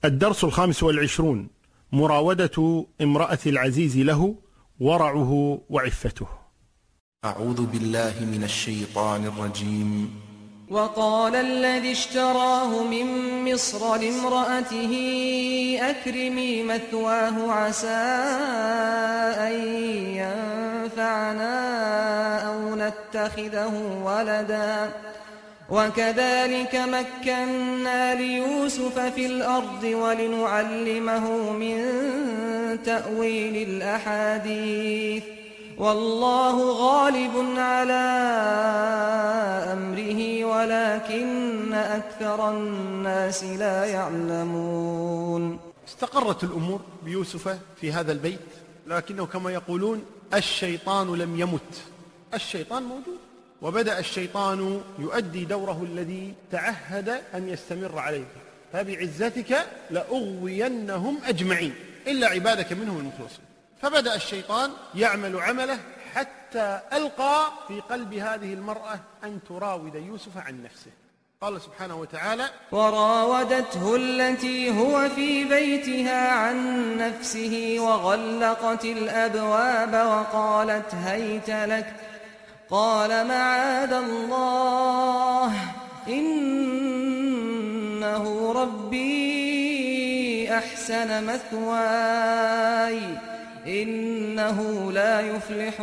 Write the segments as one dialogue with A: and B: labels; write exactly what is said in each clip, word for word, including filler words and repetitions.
A: الدرس الخامس والعشرون: مراودة امرأة العزيز له، ورعه وعفته.
B: أعوذ بالله من الشيطان الرجيم.
C: وقال الذي اشتراه من مصر لامرأته أكرمي مثواه عسى أن ينفعنا أو نتخذه ولدا وكذلك مكنا ليوسف في الأرض ولنعلمه من تأويل الأحاديث والله غالب على أمره ولكن أكثر الناس لا يعلمون.
A: استقرت الأمور بيوسف في هذا البيت، لكنه كما يقولون الشيطان لم يمت، الشيطان موجود، وبدأ الشيطان يؤدي دوره الذي تعهد أن يستمر عليه: فبعزتك لأغوينهم أجمعين إلا عبادك منهم المخلصين. فبدأ الشيطان يعمل عمله حتى ألقى في قلب هذه المرأة أن تراود يوسف عن نفسه. قال سبحانه وتعالى:
C: وراودته التي هو في بيتها عن نفسه وغلقت الأبواب وقالت هيت لك قال معاذ الله إنه ربي أحسن مثواي إنه لا يفلح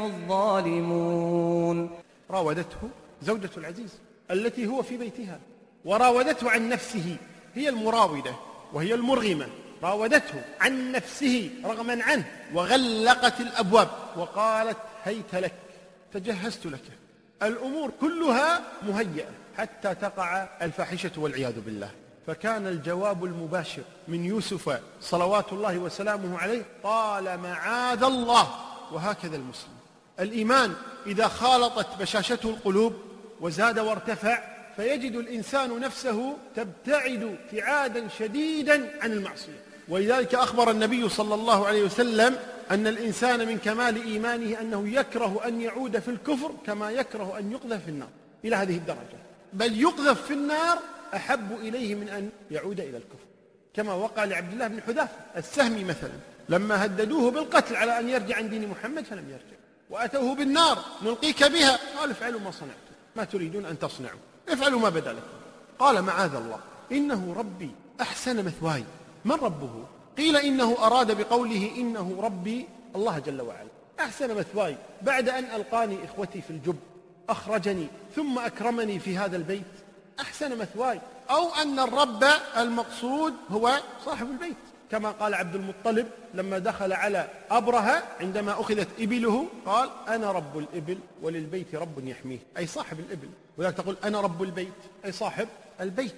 C: الظالمون.
A: راودته زوجة العزيز التي هو في بيتها، وراودته عن نفسه، هي المراودة وهي المرغمة، راودته عن نفسه رغما عنه، وغلقت الأبواب وقالت هيت لك، تجهزت لك. الأمور كلها مهيئة حتى تقع الفاحشة والعياذ بالله. فكان الجواب المباشر من يوسف صلوات الله وسلامه عليه: قال معاذ الله. وهكذا المسلم، الإيمان إذا خالطت بشاشته القلوب وزاد وارتفع، فيجد الإنسان نفسه تبتعد ابتعادا شديدا عن المعصية. ولذلك أخبر النبي صلى الله عليه وسلم أن الإنسان من كمال إيمانه أنه يكره أن يعود في الكفر كما يكره أن يقذف في النار، إلى هذه الدرجة، بل يقذف في النار أحب إليه من أن يعود إلى الكفر، كما وقع لعبد الله بن حذافة السهمي مثلا، لما هددوه بالقتل على أن يرجع عن دين محمد فلم يرجع، وأتوه بالنار نلقيك بها، قال افعلوا ما صنعتم ما تريدون أن تصنعوا، افعلوا ما بدا لكم. قال معاذ الله إنه ربي أحسن مثواي. من ربه؟ قيل إنه أراد بقوله إنه ربي الله جل وعلا. أحسن مثواي بعد أن ألقاني إخوتي في الجب، أخرجني ثم أكرمني في هذا البيت، أحسن مثواي. أو أن الرب المقصود هو صاحب البيت، كما قال عبد المطلب لما دخل على أبرهة عندما أخذت إبله، قال أنا رب الإبل وللبيت رب يحميه، أي صاحب الإبل. وذلك تقول أنا رب البيت أي صاحب البيت.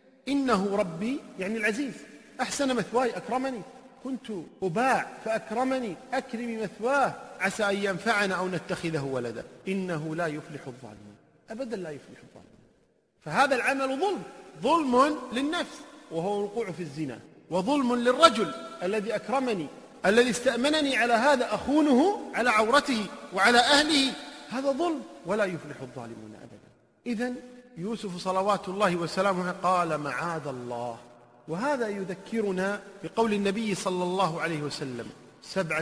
A: إنه ربي يعني العزيز، أحسن مثواي أكرمني، كنت أباع فأكرمني، أكرمي مثواه عسى أن ينفعنا أو نتخذه ولدا إنه لا يفلح الظالمون، أبدا لا يفلح الظالمون. فهذا العمل ظلم، ظلم للنفس وهو الوقوع في الزنا، وظلم للرجل الذي أكرمني الذي استأمنني على هذا أخونه على عورته وعلى أهله، هذا ظلم ولا يفلح الظالمون أبدا. إذن يوسف صلوات الله وسلامه قال معاذ الله. وهذا يذكرنا بقول النبي صلى الله عليه وسلم: سبعة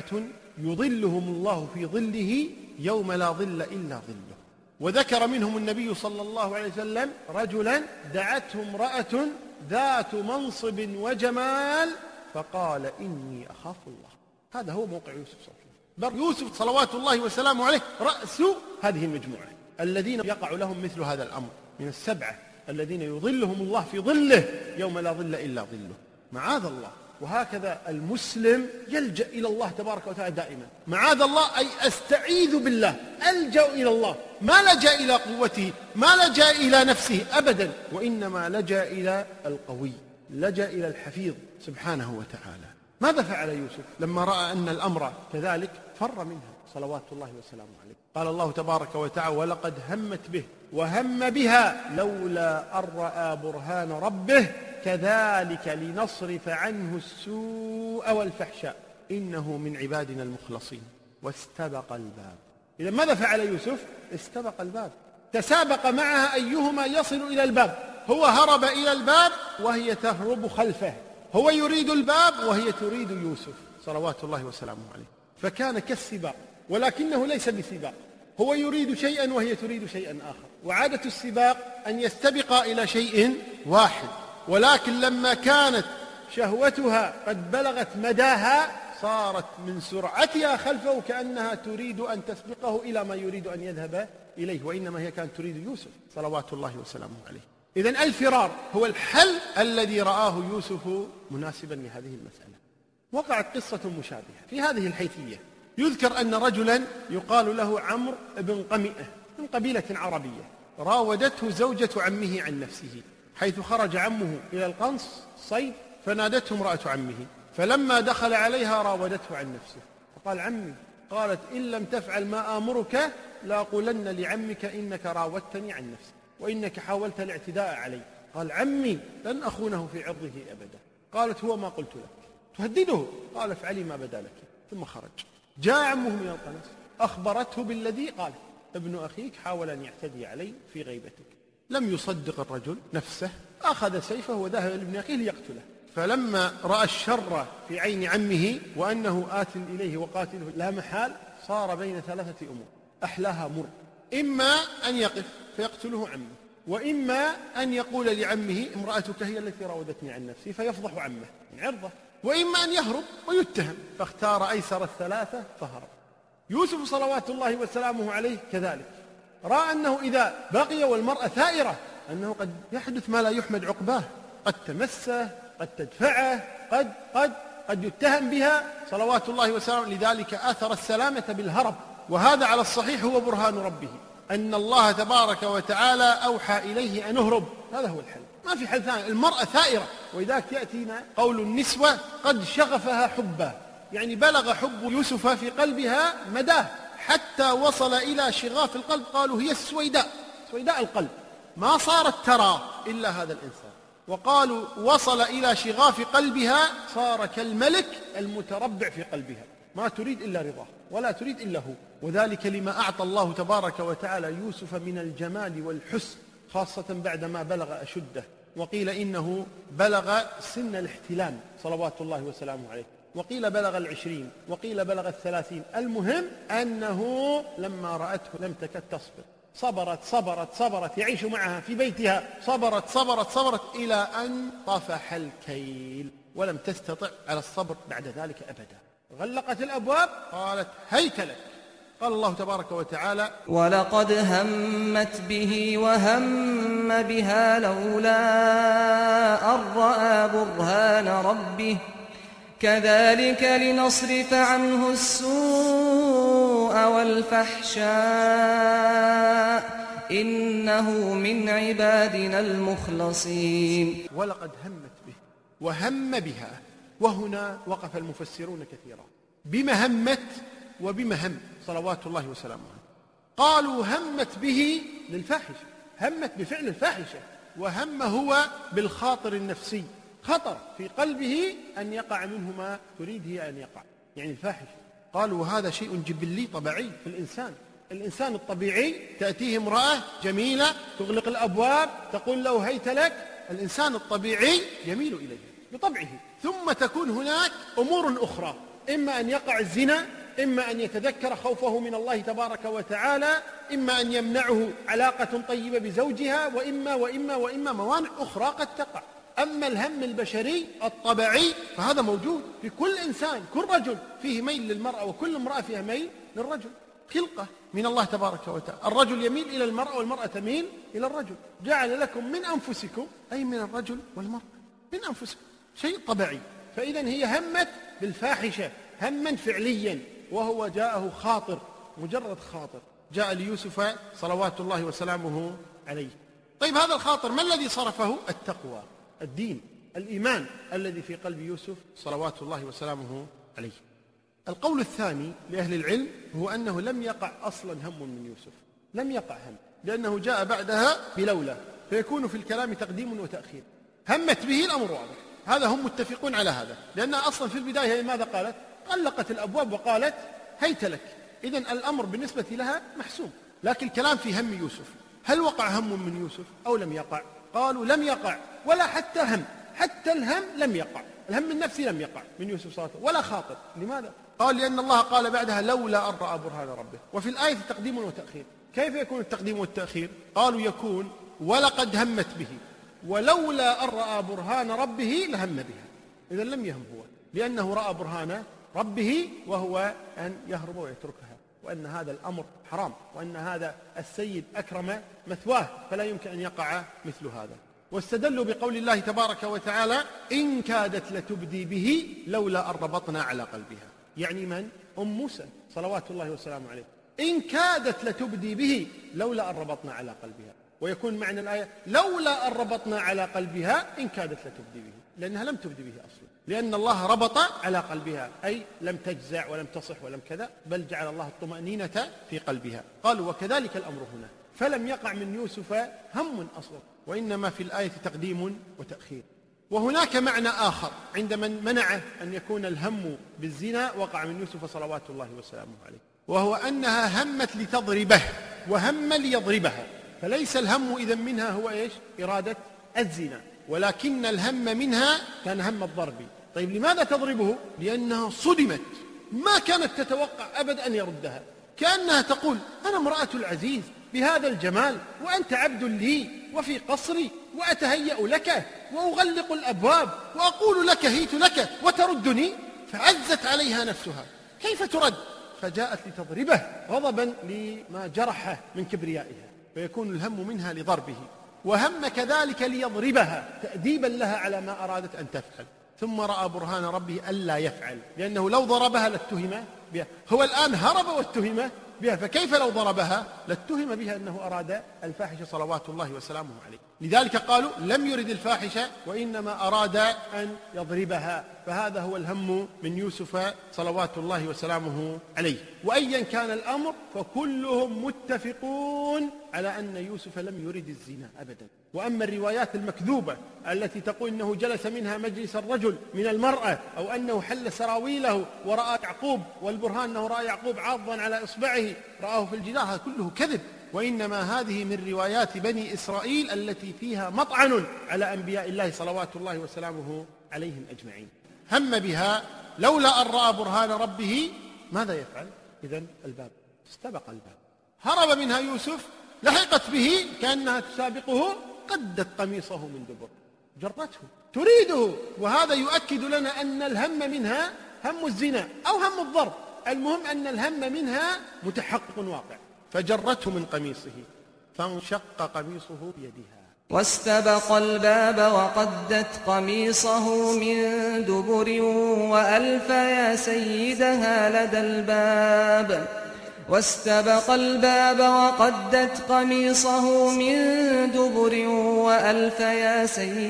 A: يظلهم الله في ظله يوم لا ظل إلا ظله. وذكر منهم النبي صلى الله عليه وسلم رجلا دعته امرأة ذات منصب وجمال فقال إني أخاف الله. هذا هو موقع يوسف صلى الله عليه وسلم، بل يوسف صلوات الله وسلامه عليه رأس هذه المجموعة الذين يقع لهم مثل هذا الأمر، من السبعة الذين يظلهم الله في ظله يوم لا ظل إلا ظله. معاذ الله. وهكذا المسلم يلجأ إلى الله تبارك وتعالى دائما، معاذ الله أي أستعيذ بالله، ألجأ إلى الله، ما لجأ إلى قوته، ما لجأ إلى نفسه أبدا، وإنما لجأ إلى القوي، لجأ إلى الحفيظ سبحانه وتعالى. ماذا فعل يوسف لما رأى أن الأمر كذلك؟ فر منها صلوات الله وسلامه عليه. قال الله تبارك وتعالى: ولقد همت به وهم بها لولا أن رأى برهان ربه كذلك لنصرف عنه السوء والفحشاء إنه من عبادنا المخلصين. واستبق الباب. إذا ماذا فعل يوسف؟ استبق الباب، تسابق معها أيهما يصل إلى الباب، هو هرب إلى الباب وهي تهرب خلفه، هو يريد الباب وهي تريد يوسف صلوات الله وسلامه عليه، فكان كالسباق ولكنه ليس بسباق، هو يريد شيئا وهي تريد شيئا آخر. وعادة السباق أن يستبقا إلى شيء واحد، ولكن لما كانت شهوتها قد بلغت مداها صارت من سرعتها خلفه كأنها تريد أن تسبقه إلى ما يريد أن يذهب إليه، وإنما هي كانت تريد يوسف صلوات الله وسلامه عليه. إذن الفرار هو الحل الذي رآه يوسف مناسبا لهذه المسألة. وقعت قصة مشابهة في هذه الحيثية. يذكر أن رجلا يقال له عمرو بن قمئة من قبيلة عربية راودته زوجة عمه عن نفسه، حيث خرج عمه إلى القنص صيد فنادته امرأة عمه، فلما دخل عليها راودته عن نفسه فقال: عمي. قالت: إن لم تفعل ما آمرك لأقولن لعمك إنك راودتني عن نفسي وإنك حاولت الاعتداء علي. قال: عمي لن أخونه في عرضه أبدا. قالت: هو ما قلت لك. تهدده. قال: افعلي ما بدا لك. ثم خرج. جاء عمه من القنص أخبرته بالذي قال: ابن أخيك حاول أن يعتدي علي في غيبتك. لم يصدق الرجل نفسه، أخذ سيفه وذهب لابن أخيه ليقتله. فلما رأى الشر في عين عمه وأنه آت إليه وقاتله لا محال، صار بين ثلاثة أمور أحلاها مر: إما أن يقف فيقتله عمه، وإما أن يقول لعمه: امرأتك هي التي راودتني عن نفسي، فيفضح عمه من عرضه، وإما أن يهرب ويتهم. فاختار أيسر الثلاثة فهرب. يوسف صلوات الله وسلامه عليه كذلك رأى أنه إذا بقي والمرأة ثائرة أنه قد يحدث ما لا يحمد عقباه، قد تمسه، قد تدفعه، قد قد قد يتهم بها صلوات الله وسلامه. لذلك آثر السلامة بالهرب. وهذا على الصحيح هو برهان ربه، أن الله تبارك وتعالى أوحى إليه أن اهرب. هذا هو الحل، ما في حل ثاني. المرأة ثائرة، ولذلك يأتينا قول النسوة: قد شغفها حبه، يعني بلغ حب يوسف في قلبها مداه حتى وصل إلى شغاف القلب. قالوا: هي السويداء، سويداء القلب، ما صارت ترى إلا هذا الإنسان. وقالوا: وصل إلى شغاف قلبها، صار كالملك المتربع في قلبها، ما تريد إلا رضاه ولا تريد إلا هو. وذلك لما أعطى الله تبارك وتعالى يوسف من الجمال والحسن، خاصة بعدما بلغ أشده. وقيل إنه بلغ سن الاحتلام صلوات الله وسلامه عليه، وقيل بلغ العشرين، وقيل بلغ الثلاثين. المهم أنه لما رأته لم تكد تصبر، صبرت صبرت صبرت، يعيش معها في بيتها، صبرت صبرت صبرت إلى أن طفح الكيل، ولم تستطع على الصبر بعد ذلك أبدا. غلقت الأبواب، قالت: هيت لك. قال الله تبارك وتعالى:
C: ولقد همت به وهم بها لولا أن رأى برهان ربه كذلك لنصرف عنه السوء والفحشاء إنه من عبادنا المخلصين.
A: ولقد همت به وهم بها، وهنا وقف المفسرون كثيرا بما همت وبما هم صلوات الله وسلامه عليه. قالوا همت به للفاحشة، همت بفعل الفاحشة، وهم هو بالخاطر النفسي، خطر في قلبه أن يقع منه ما تريد هي أن يقع، يعني الفاحشة. قالوا هذا شيء جبلي طبيعي في الإنسان. الإنسان الطبيعي تأتيه امرأة جميلة تغلق الأبواب تقول له: هيت لك. الإنسان الطبيعي يميل إليه بطبعه. ثم تكون هناك أمور أخرى، إما أن يقع الزنا، إما أن يتذكر خوفه من الله تبارك وتعالى، إما أن يمنعه علاقة طيبة بزوجها، وإما وإما وإما موانع أخرى قد تقع. أما الهم البشري الطبيعي فهذا موجود في كل إنسان، كل رجل فيه ميل للمرأة، وكل امرأة فيها ميل للرجل، خلقة من الله تبارك وتعالى. الرجل يميل إلى المرأة والمرأة تميل إلى الرجل. جعل لكم من أنفسكم، أي من الرجل والمرأة، من أنفسكم، شيء طبيعي. فإذا هي همت بالفاحشة هما فعليا، وهو جاءه خاطر، مجرد خاطر جاء ليوسف صلوات الله وسلامه عليه. طيب هذا الخاطر ما الذي صرفه؟ التقوى، الدين، الإيمان الذي في قلب يوسف صلوات الله وسلامه عليه. القول الثاني لأهل العلم هو أنه لم يقع أصلا هم من يوسف، لم يقع هم، لأنه جاء بعدها بلولا، فيكون في الكلام تقديم وتأخير. همت به الأمر واضح، هذا هم متفقون على هذا، لأنها أصلا في البداية ماذا قالت؟ غلقت الأبواب وقالت: هيت لك. إذن الأمر بالنسبة لها محسوم. لكن الكلام في هم يوسف، هل وقع هم من يوسف أو لم يقع؟ قالوا لم يقع ولا حتى هم. حتى الهم لم يقع، الهم النفسي لم يقع من يوسف صلى الله عليه وسلم ولا خاطر. لماذا؟ قال لأن الله قال بعدها لولا أن رأى برهان ربه. وفي الآية تقديم وتأخير. كيف يكون التقديم والتأخير؟ قالوا يكون ولقد همت به ولولا أن رأى برهان ربه لهم بها. إذا لم يهم هو، لأنه رأى برهان ربه وهو أن يهرب ويتركها، وأن هذا الأمر حرام، وأن هذا السيد أكرم مثواه فلا يمكن أن يقع مثل هذا. واستدلوا بقول الله تبارك وتعالى إن كادت لتبدي به لولا أن ربطنا على قلبها. يعني من؟ أم موسى صلوات الله وسلامه عليه. إن كادت لتبدي به لولا أن ربطنا على قلبها. ويكون معنى الآية لولا أن ربطنا على قلبها إن كادت لتبدي به، لأنها لم تبدي به أصلا، لأن الله ربط على قلبها، أي لم تجزع ولم تصح ولم كذا، بل جعل الله الطمأنينة في قلبها. قالوا وكذلك الأمر هنا، فلم يقع من يوسف هم أصلا، وإنما في الآية تقديم وتأخير. وهناك معنى آخر عند من منع أن يكون الهم بالزنا وقع من يوسف صلوات الله وسلامه عليه، وهو أنها همت لتضربه وهم ليضربها، فليس الهم إذن منها هو إيش؟ إرادة الزنا، ولكن الهم منها كان هم الضرب. طيب لماذا تضربه؟ لأنها صدمت، ما كانت تتوقع أبدا أن يردها، كأنها تقول أنا امرأة العزيز بهذا الجمال وأنت عبد لي وفي قصري، وأتهيأ لك وأغلق الأبواب وأقول لك هيت لك وتردني. فعزت عليها نفسها، كيف ترد؟ فجاءت لتضربه غضبا لما جرحه من كبريائها، فيكون الهم منها لضربه، وهم كذلك ليضربها تأديبا لها على ما أرادت أن تفعل. ثم رأى برهان ربه ألا يفعل، لأنه لو ضربها لاتهم بها، هو الآن هرب واتهم بها، فكيف لو ضربها لاتهم بها أنه أراد الفاحشة صلوات الله وسلامه عليه. لذلك قالوا لم يرد الفاحشة وإنما أراد أن يضربها، فهذا هو الهم من يوسف صلوات الله وسلامه عليه. وأيا كان الأمر فكلهم متفقون على أن يوسف لم يرد الزنا أبدا. وأما الروايات المكذوبة التي تقول إنه جلس منها مجلس الرجل من المرأة، أو أنه حل سراويله ورأى يعقوب، والبرهان أنه رأى يعقوب عاضا على إصبعه رآه في الجدار، هذا كله كذب. وإنما هذه من روايات بني إسرائيل التي فيها مطعن على أنبياء الله صلوات الله وسلامه عليهم أجمعين. هم بها لولا أن رأى برهان ربه، ماذا يفعل؟ إذن الباب، استبق الباب، هرب منها يوسف، لحقت به كأنها تسابقه، قدت قميصه من دبر، جرته تريده. وهذا يؤكد لنا أن الهم منها هم الزنا أو هم الضرب، المهم أن الهم منها متحقق واقع، فجرته من قميصه فانشق قميصه بيدها.
C: واستبق الباب وقدت قميصه من دبر وألف يا سيدها لدى الباب واستبق الباب وقدت قميصه من دبر وألف يا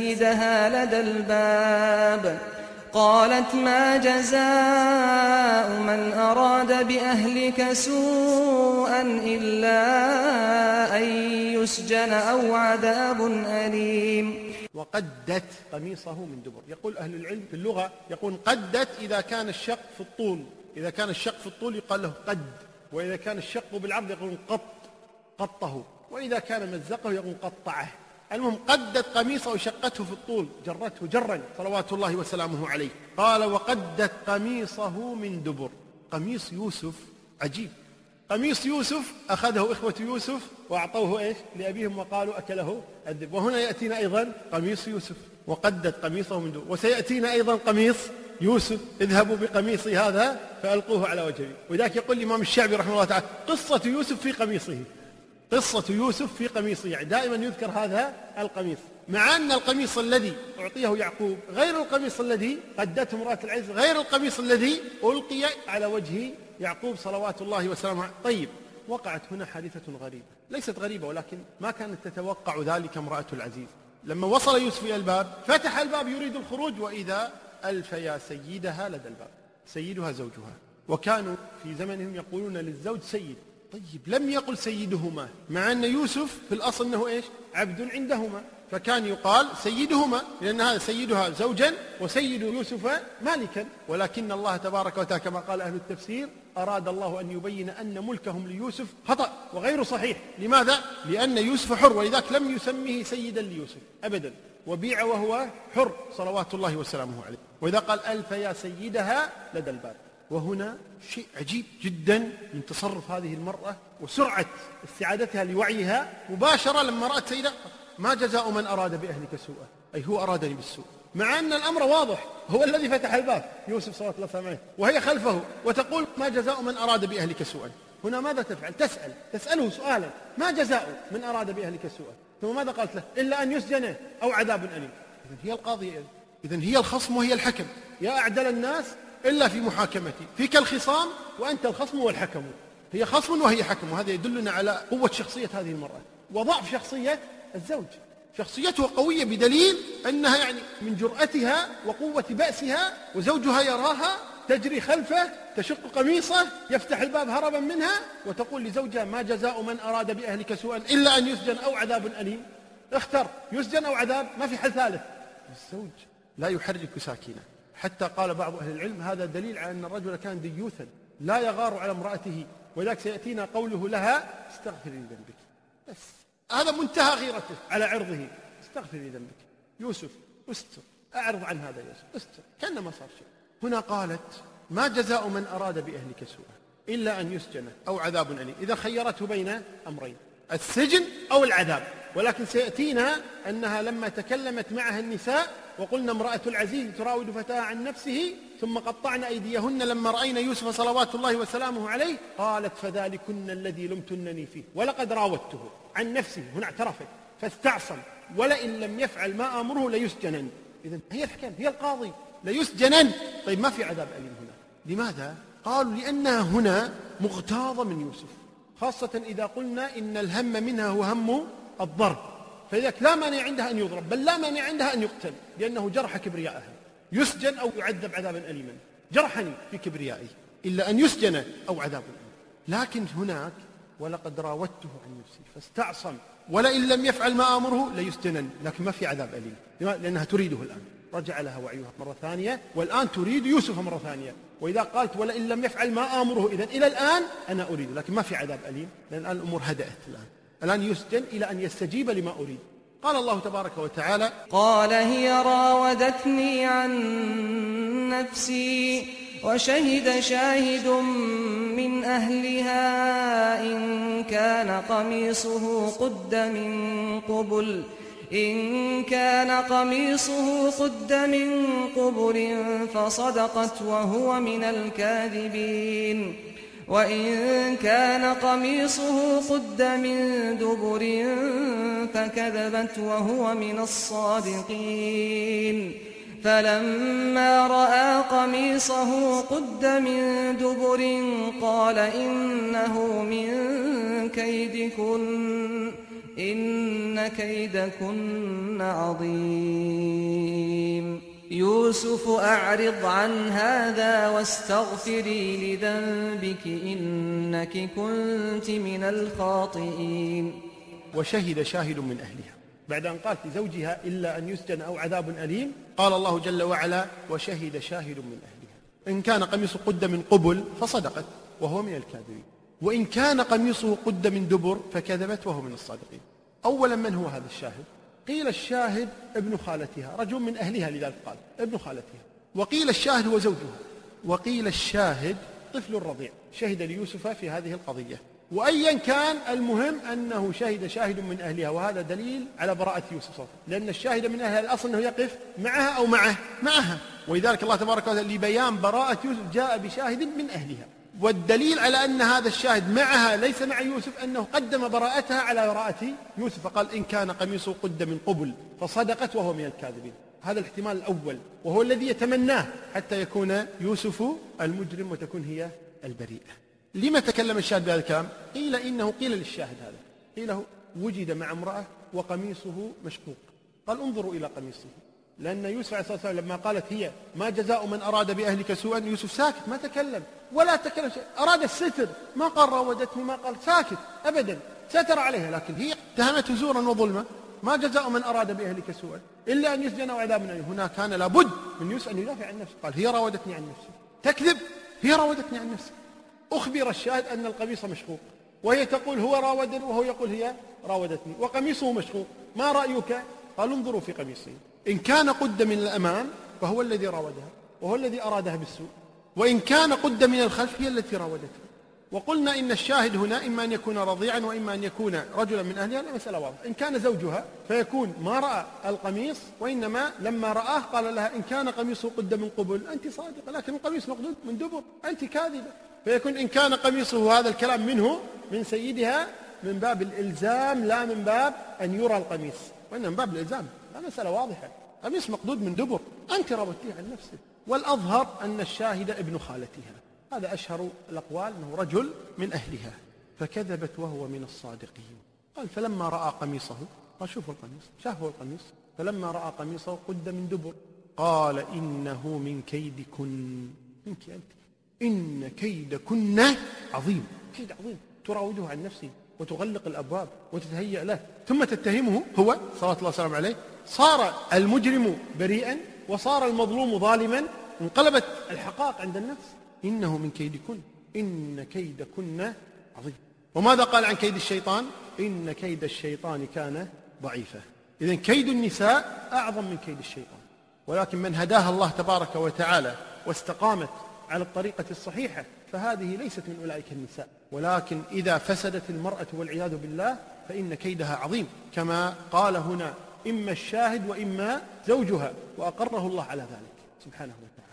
C: سيدها لدى الباب قالت ما جزاء من أراد بأهلك سوءا إلا أن يسجن أو عذاب أليم.
A: وقدت قميصه من دبر، يقول أهل العلم في اللغة يقول قدت إذا كان الشق في الطول، إذا كان الشق في الطول يقال له قد، وإذا كان الشق بالعرض يقول قط قطه، وإذا كان مزقه يقول قطعه. المهم قدت قميصه وشقته في الطول، جرته جرا صلوات الله وسلامه عليه. قال وقدت قميصه من دبر. قميص يوسف عجيب، قميص يوسف أخذه إخوة يوسف وأعطوه إيش لأبيهم وقالوا أكله الذئب. وهنا يأتينا أيضا قميص يوسف، وقدت قميصه من دبر. وسيأتينا أيضا قميص يوسف، اذهبوا بقميصي هذا فألقوه على وجهي. وذاك يقول الإمام الشعبي رحمه الله تعالى قصة يوسف في قميصه، قصة يوسف في قميصه، يعني دائما يذكر هذا القميص، مع أن القميص الذي أعطيه يعقوب غير القميص الذي قدته امرأة العزيز، غير القميص الذي ألقي على وجه يعقوب صلوات الله وسلامه عليه. طيب وقعت هنا حادثة غريبة، ليست غريبة ولكن ما كانت تتوقع ذلك امرأة العزيز. لما وصل يوسف إلى الباب فتح الباب يريد الخروج، وإذا ألف يا سيدها لدى الباب، سيدها زوجها، وكانوا في زمنهم يقولون للزوج سيد. طيب لم يقل سيدهما، مع أن يوسف في الأصل أنه إيش عبد عندهما، فكان يقال سيدهما، لأن هذا سيدها زوجا وسيد يوسف مالكا. ولكن الله تبارك وتعالى كما قال أهل التفسير أراد الله أن يبين أن ملكهم ليوسف خطأ وغير صحيح. لماذا؟ لأن يوسف حر، ولذلك لم يسميه سيدا ليوسف أبدا، وبيع وهو حر صلوات الله وسلامه عليه. وإذا قال ألف يا سيدها لدى الباب. وهنا شيء عجيب جدا من تصرف هذه المرأة وسرعة استعادتها لوعيها. مباشرة لما رأت سيدها ما جزاء من أراد بأهلك سوءا، أي هو أرادني بالسوء، مع أن الأمر واضح، هو الذي فتح الباب يوسف صلى الله عليه وسلم، وهي خلفه وتقول ما جزاء من أراد بأهلك سوءا. هنا ماذا تفعل؟ تسأل تسأله سؤالا، ما جزاء من أراد بأهلك سوءا؟ ثم ماذا قالت له؟ إلا أن يسجن أو عذاب أليم. إذن هي القاضية، إذن هي الخصم وهي الحكم. يا أعدل الناس إلا في محاكمتي، فيك الخصام وأنت الخصم والحكم. هي خصم وهي حكم، وهذا يدلنا على قوة شخصية هذه المرأة وضعف شخصية الزوج. شخصيته قوية بدليل أنها يعني من جرأتها وقوة بأسها، وزوجها يراها تجري خلفه تشق قميصه يفتح الباب هربا منها، وتقول لزوجها ما جزاء من أراد بأهلك سوءا إلا أن يسجن أو عذاب أليم. اختر يسجن أو عذاب، ما في حل ثالث. الزوج لا يحرك ساكنة، حتى قال بعض أهل العلم هذا دليل على أن الرجل كان ديوثا لا يغار على امرأته، وذلك سيأتينا قوله لها استغفري لذنبك. بس هذا منتهى غيرته على عرضه، استغفري لذنبك يوسف، استر، أعرض عن هذا يوسف، استر، كأن ما صار شيء. هنا قالت ما جزاء من أراد بأهلك سوءا إلا أن يسجن أو عذاب أليم. إذا خيرته بين أمرين، السجن أو العذاب. ولكن سيأتينا أنها لما تكلمت معها النساء وقلنا امرأة العزيز تراود فتاها عن نفسه ثم قطعن أيديهن لما رأينا يوسف صلوات الله وسلامه عليه، قالت فذلكن الذي لمتنني فيه ولقد راودته عن نفسه. هنا اعترفت فاستعصم، ولئن لم يفعل ما آمره ليسجنن. إذن هي الحكم، هي القاضي، ليسجنن. طيب ما في عذاب أليم هنا، لماذا؟ قالوا لأنها هنا مغتاظة من يوسف، خاصة إذا قلنا إن الهم منها هو هم الضرب، فإذا لا مانع عندها أن يضرب، بل لا مانع عندها أن يقتل، لأنه جرح كبرياءها. يسجن أو يعذب عذابا أليما، جرحني في كبريائي، إلا أن يسجن أو عذاب أليم. لكن هناك ولقد راودته عن نفسي فاستعصم ولئن لم يفعل ما آمره ليسجنن، لكن ما في عذاب أليم. لماذا؟ لأنها تريده الآن، رجع لها وعيها مرة ثانية، والآن تريد يوسف مرة ثانية. وإذا قالت ولئن لم يفعل ما آمره، إذن إلى الآن أنا أريد، لكن ما في عذاب أليم، لأن الآن الأمور هدأت. الآن الآن يسجن إلى أن يستجيب لما أريد. قال الله تبارك وتعالى
C: قال هي راودتني عن نفسي وشهد شاهد من أهلها إن كان قميصه قد من قبل إن كان قميصه قد من قبل فصدقت وهو من الكاذبين وإن كان قميصه قد من دبر فكذبت وهو من الصادقين. فلما رأى قميصه قد من دبر قال إنه من كيدكن إن كيدكن عظيم. يوسف أعرض عن هذا واستغفري لذنبك إنك كنت من الخاطئين.
A: وشهد شاهد من أهلها، بعد أن قالت لزوجها إلا أن يسجن أو عذاب أليم، قال الله جل وعلا وشهد شاهد من أهلها إن كان قميصه قد من قبل فصدقت وهو من الكاذبين وإن كان قميصه قد من دبر فكذبت وهو من الصادقين. أولا من هو هذا الشاهد؟ قيل الشاهد ابن خالتها، رجل من أهلها، لذلك قال ابن خالتها. وقيل الشاهد هو زوجها، وقيل الشاهد طفل الرضيع شهد ليوسف في هذه القضية. وأيا كان المهم أنه شهد شاهد من أهلها، وهذا دليل على براءة يوسف صفا، لأن الشاهد من أهلها الأصل أنه يقف معها أو معه معها، ولذلك الله تبارك وتعالى لبيان براءة يوسف جاء بشاهد من أهلها. والدليل على أن هذا الشاهد معها ليس مع يوسف أنه قدم براءتها على براءة يوسف، فقال إن كان قميصه قد من قبل فصدقت وهو من الكاذبين. هذا الاحتمال الأول وهو الذي يتمناه حتى يكون يوسف المجرم وتكون هي البريئة. لما تكلم الشاهد بهذا الكلام؟ قيل إنه قيل للشاهد هذا، قيل له وجد مع امرأة وقميصه مشقوق، قال انظروا إلى قميصه، لأن يوسف عليه الصلاة والسلام لما قالت هي ما جزاء من أراد بأهلك سوءا، يوسف ساكت ما تكلم ولا تكلم شيء، أراد الستر، ما قال راودتني، ما قال ساكت أبدا، ستر عليها، لكن هي اتهمته زورا وظلما. ما جزاء من أراد بأهلك سوءا إلا أن يسجن أو عذاب أليم. هنا كان لابد من يوسف أن يدافع عن نفسه، قال هي راودتني عن نفسي، تكذب، هي راودتني عن نفسي. أخبر الشاهد أن القميص مشقوق، وهي تقول هو راودني، وهو يقول هي راودتني، وقميصه مشقوق، ما رأيك؟ قال انظروا في قميصه، إن كان قد من الأمام فهو الذي راودها وهو الذي أرادها بالسوء، وإن كان قد من الخلف هي التي راودته. وقلنا إن الشاهد هنا إما أن يكون رضيعا وإما أن يكون رجلا من أهلها، المسألة واضحة. إن كان زوجها فيكون ما رأى القميص، وإنما لما رآه قال لها إن كان قميصه قد من قبل أنت صادقة، لكن القميص مقدود من دبر أنت كاذبة. فيكون إن كان قميصه هذا الكلام منه من سيدها من باب الإلزام لا من باب أن يرى القميص، وإنما من باب الإلزام. المسألة واضحة، قميص مقدود من دبر أنت راودتيه عن نفسه. والأظهر أن الشاهد ابن خالتها، هذا أشهر الأقوال أنه رجل من أهلها، فكذبت وهو من الصادقين. قال فلما رأى قميصه، قال شوفوا القميص، شافوا القميص، فلما رأى قميصه قد من دبر قال إنه من كيدكن، منك أنت، إن كيدكن عظيم، كيد عظيم، تراوده عن نفسه وتغلق الأبواب وتتهيأ له، ثم تتهمه هو صلوات الله وسلامه عليه. صار المجرم بريئا وصار المظلوم ظالما، انقلبت الحقائق عند النفس. إنه من كيدكن، إن كيدكن عظيم. وماذا قال عن كيد الشيطان؟ إن كيد الشيطان كان ضعيفا. إذن كيد النساء أعظم من كيد الشيطان، ولكن من هداها الله تبارك وتعالى واستقامت على الطريقة الصحيحة فهذه ليست من أولئك النساء. ولكن إذا فسدت المرأة والعياذ بالله فإن كيدها عظيم، كما قال هنا إما الشاهد وإما زوجها، وأقره الله على ذلك سبحانه وتعالى.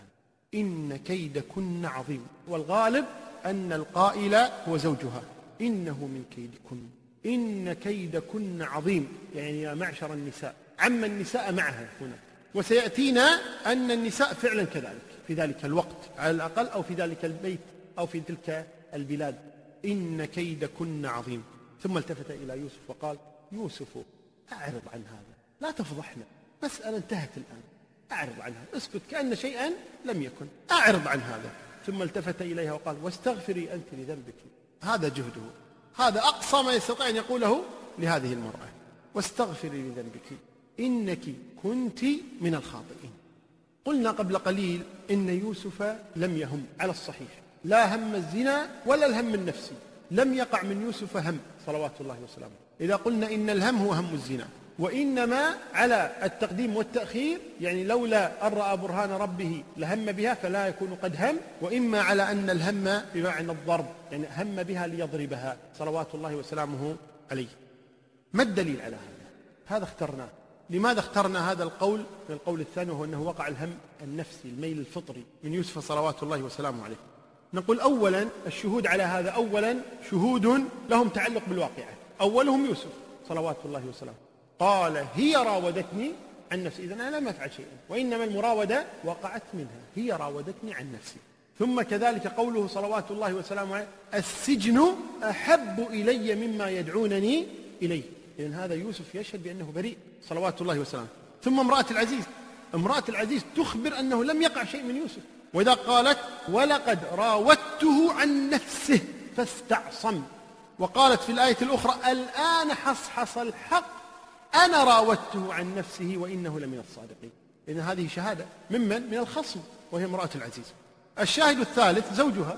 A: إن كيدكن عظيم، والغالب أن القائل هو زوجها، إنه من كيدكن، إن كيدكن عظيم، يعني يا معشر النساء، عم النساء معها هنا. وسيأتينا أن النساء فعلا كذلك في ذلك الوقت على الأقل، أو في ذلك البيت أو في تلك البلاد. إن كيدكن عظيم. ثم التفت إلى يوسف وقال يوسف أعرض عن هذا، لا تفضحنا، مسألة انتهت الآن، أعرض عنها، اسكت كأن شيئا لم يكن، أعرض عن هذا. ثم التفت إليها وقال واستغفري أنت لذنبك. هذا جهده، هذا أقصى ما يستطيع أن يقوله لهذه المرأة، واستغفري لذنبك إنك كنت من الخاطئين. قلنا قبل قليل إن يوسف لم يهم على الصحيح، لا هم الزنا ولا الهم النفسي، لم يقع من يوسف هم صلوات الله وسلامه. إذا قلنا إن الهم هو هم الزنا، وإنما على التقديم والتأخير، يعني لولا أن رأى برهان ربه لهم بها فلا يكون قد هم، وإما على أن الهم بمعنى الضرب، يعني هم بها ليضربها صلوات الله وسلامه عليه. ما الدليل على هذا؟ هذا اخترناه. لماذا اخترنا هذا القول من القول الثاني، وهو أنه وقع الهم النفسي الميل الفطري من يوسف صلوات الله وسلامه عليه؟ نقول أولا الشهود على هذا، أولا شهود لهم تعلق بالواقعة، أولهم يوسف صلوات الله وسلامه، قال هي راودتني عن نفسي، إذن أنا لم أفعل شيئا، وإنما المراودة وقعت منها، هي راودتني عن نفسي. ثم كذلك قوله صلوات الله وسلامه عليه السجن أحب إلي مما يدعونني إليه، إذن هذا يوسف يشهد بأنه بريء صلوات الله وسلامه. ثم امرأة العزيز، امرأة العزيز تخبر أنه لم يقع شيء من يوسف، وإذا قالت ولقد راودته عن نفسه فاستعصم، وقالت في الآية الأخرى الآن حصحص الحق أنا راودته عن نفسه وإنه لمن الصادقين. إذن هذه شهادة ممن؟ من الخصم، وهي امرأة العزيز. الشاهد الثالث زوجها،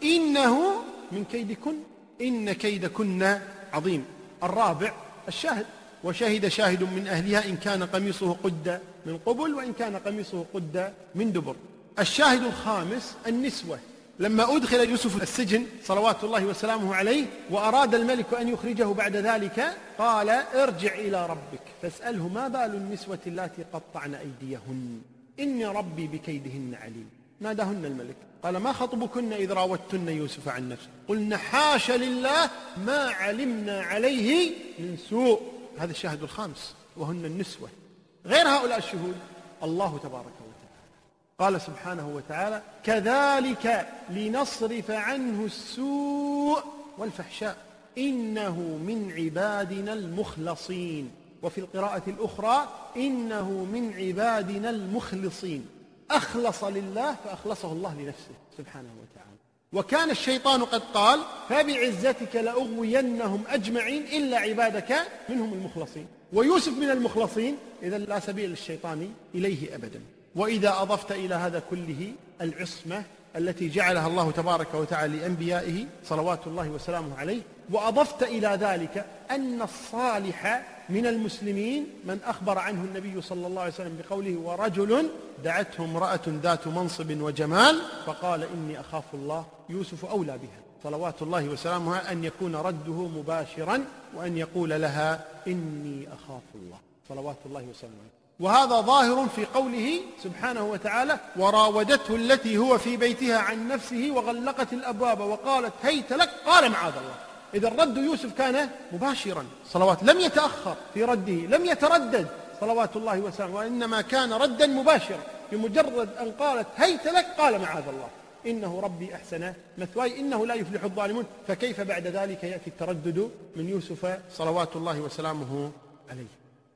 A: إنه من كيدكن، إن كيدكن عظيم. الرابع الشاهد، وشهد شاهد من أهلها إن كان قميصه قد من قبل وإن كان قميصه قد من دبر. الشاهد الخامس النسوة، لما أدخل يوسف السجن صلوات الله وسلامه عليه وأراد الملك أن يخرجه بعد ذلك، قال ارجع إلى ربك فاسأله ما بال النسوة اللاتي قطعن أيديهن إني ربي بكيدهن عليم. ناداهن الملك قال ما خطبكن إذ راودتن يوسف عن نفسه قلنا حاش لله ما علمنا عليه من سوء. هذا الشاهد الخامس وهن النسوة. غير هؤلاء الشهود الله تبارك وتعالى قال سبحانه وتعالى كذلك لنصرف عنه السوء والفحشاء إنه من عبادنا المخلصين. وفي القراءة الأخرى إنه من عبادنا المخلصين. أخلص لله فأخلصه الله لنفسه سبحانه وتعالى. وكان الشيطان قد قال فبعزتك لأغوينهم أجمعين إلا عبادك منهم المخلصين. ويوسف من المخلصين، إذن لا سبيل للشيطان إليه أبدا. وإذا أضفت إلى هذا كله العصمة التي جعلها الله تبارك وتعالى لأنبيائه صلوات الله وسلامه عليه، وأضفت إلى ذلك أن الصالح من المسلمين من أخبر عنه النبي صلى الله عليه وسلم بقوله ورجل دعته امرأة ذات منصب وجمال فقال إني أخاف الله، يوسف أولى بها صلوات الله وسلامه أن يكون رده مباشرا وأن يقول لها إني أخاف الله صلوات الله وسلامه. وهذا ظاهر في قوله سبحانه وتعالى وراودته التي هو في بيتها عن نفسه وغلقت الأبواب وقالت هيت لك قال معاذ الله. إذا رد يوسف كان مباشرا صلوات، لم يتأخر في رده، لم يتردد صلوات الله وسلامه، وإنما كان ردا مباشرا بمجرد أن قالت هيت لك قال معاذ الله إنه ربي أحسن مثواي إنه لا يفلح الظالمون. فكيف بعد ذلك يأتي التردد من يوسف صلوات الله وسلامه عليه؟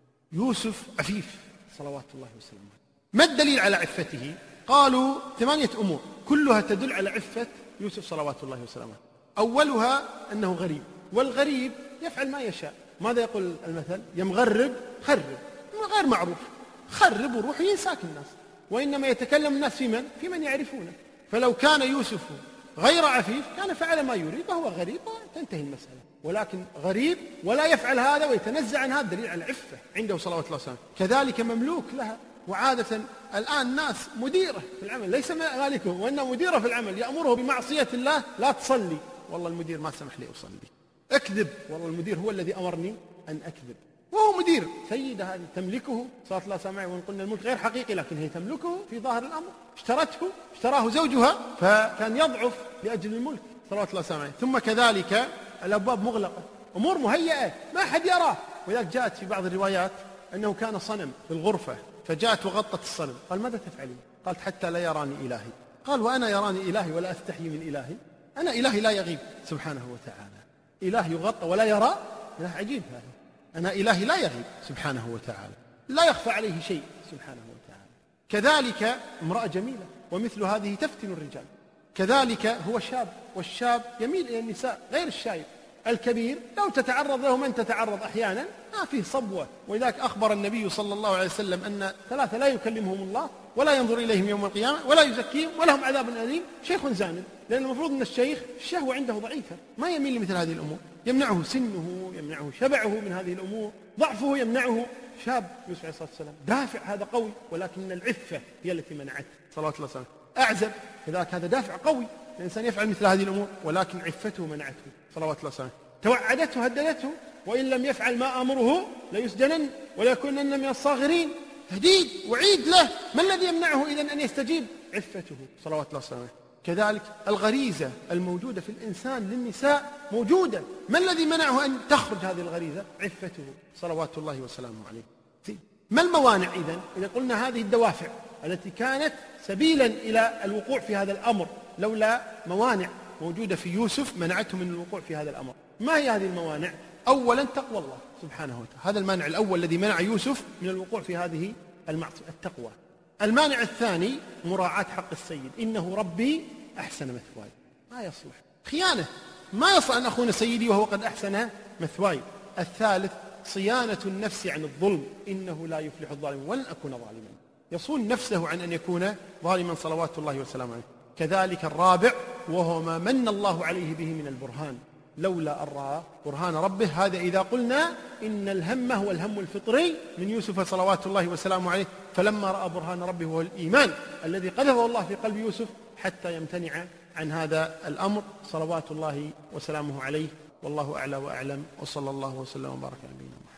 A: يوسف عفيف صلوات الله وسلامه. ما الدليل على عفته؟ قالوا ثمانية أمور كلها تدل على عفة يوسف صلوات الله وسلامه. أولها أنه غريب، والغريب يفعل ما يشاء. ماذا يقول المثل؟ يمغرب خرب، غير معروف، خرب وروح ينساك الناس، وإنما يتكلم الناس في من؟ في من يعرفونه. فلو كان يوسف غير عفيف كان فعل ما يريد وهو غريب وتنتهي المسألة، ولكن غريب ولا يفعل هذا ويتنزع عن هذا دليل على عفة عنده صلوات الله وسلامه. كذلك مملوك لها، وعادة الآن ناس مديرة في العمل ليس مالكه وإنه مديرة في العمل يأمره بمعصية الله لا تصلي، والله المدير ما سمح لي أصلي، اكذب، والله المدير هو الذي أمرني أن أكذب، وهو مدير. سيدة هذه تملكه صلى الله عليه وسلم، وإن قلنا الملك غير حقيقي لكن هي تملكه في ظاهر الأمر، اشترته اشتراه زوجها فكان يضعف لأجل الملك صلى الله عليه وسلم. ثم كذلك الأبواب مغلقة، أمور مهيئة ما أحد يراه. ولذلك جاءت في بعض الروايات أنه كان صنم في الغرفة فجاءت وغطت الصنم، قال ماذا تفعلين؟ قالت حتى لا يراني إلهي. قال وأنا يراني إلهي ولا أستحي من إلهي؟ أنا إلهي لا يغيب سبحانه وتعالى، إله يغطى ولا يرى، إله عجيب هذا. أنا إلهي لا يغيب سبحانه وتعالى، لا يخفى عليه شيء سبحانه وتعالى. كذلك امرأة جميلة، ومثل هذه تفتن الرجال. كذلك هو شاب، والشاب يميل إلى النساء غير الشايب. الكبير لو تتعرض له من تتعرض أحيانا ما فيه صبوة. ولذلك أخبر النبي صلى الله عليه وسلم أن ثلاثة لا يكلمهم الله ولا ينظر إليهم يوم القيامة ولا يزكيهم ولهم عذاب أليم. شيخ زانٍ، لأن المفروض أن الشيخ الشهوة عنده ضعيفة ما يميل لمثل هذه الأمور، يمنعه سنه، يمنعه شبعه من هذه الأمور، ضعفه يمنعه. شاب يوسف عليه الصلاة والسلام دافع هذا قوي، ولكن العفة هي التي منعته صلوات الله وسلامه. أعزب كذلك هذا دافع قوي، الإنسان يفعل مثل هذه الأمور ولكن عفته منعته صلوات الله وسلامه. توعدته هددته، وإن لم يفعل ما أمره ليسجنن وليكونن من الصاغرين. هديد وعيد له، ما الذي يمنعه إذن أن يستجيب؟ عفته صلوات الله وسلامه. كذلك الغريزة الموجودة في الإنسان للنساء موجودة، ما الذي منعه أن تخرج هذه الغريزة؟ عفته صلوات الله وسلامه عليه. ما الموانع إذن؟ إذا قلنا هذه الدوافع التي كانت سبيلا إلى الوقوع في هذا الأمر، لولا موانع موجودة في يوسف منعته من الوقوع في هذا الأمر. ما هي هذه الموانع؟ أولا تقوى الله سبحانه وتعالى، هذا المانع الأول الذي منع يوسف من الوقوع في هذه المعصية، التقوى. المانع الثاني مراعاة حق السيد، إنه ربي أحسن مثواي، ما يصلح خيانة، ما يصلح أن أخون سيدي وهو قد أحسن مثواي. الثالث صيانة النفس عن الظلم، إنه لا يفلح الظالمون ولن أكون ظالما، يصون نفسه عن أن يكون ظالما صلوات الله وسلامه عليه. كذلك الرابع وهو ما من الله عليه به من البرهان، لولا أن رأى برهان ربه. هذا إذا قلنا إن الهم هو الهم الفطري من يوسف صلوات الله وسلامه عليه، فلما رأى برهان ربه هو الإيمان الذي قذفه الله في قلب يوسف حتى يمتنع عن هذا الأمر صلوات الله وسلامه عليه. والله أعلى وأعلم، وصلى الله وسلم وبارك على نبينا محمد.